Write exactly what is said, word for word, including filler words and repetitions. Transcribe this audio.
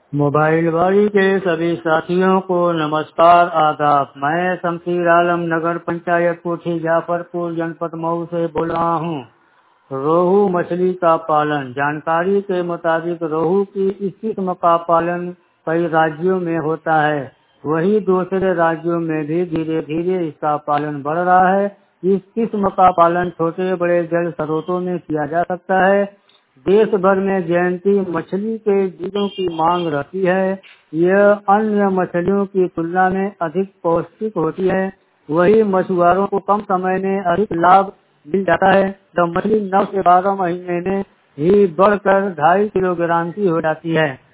Mobile वाड़ी के सभी साथियों को नमस्कार आदाब। मैं शमशीर आलम नगर पंचायत कोठी जाफरपुर जनपद मऊ से बोल रहा हूँ। रोहू मछली का पालन। जानकारी के मुताबिक रोहू की इस किस्म का पालन कई राज्यों में होता है, वही दूसरे राज्यों में भी धीरे धीरे इसका पालन बढ़ रहा है। इस किस्म का पालन छोटे बड़े जल स्रोतों में किया जा सकता है। देश भर में जयंती मछली के बीजों की मांग रहती है। यह अन्य मछलियों की तुलना में अधिक पौष्टिक होती है, वही मछुआरों को कम समय में अधिक लाभ मिल जाता है। जब मछली नौ से बारह महीने में ही बढ़कर ढाई किलोग्राम की हो जाती है।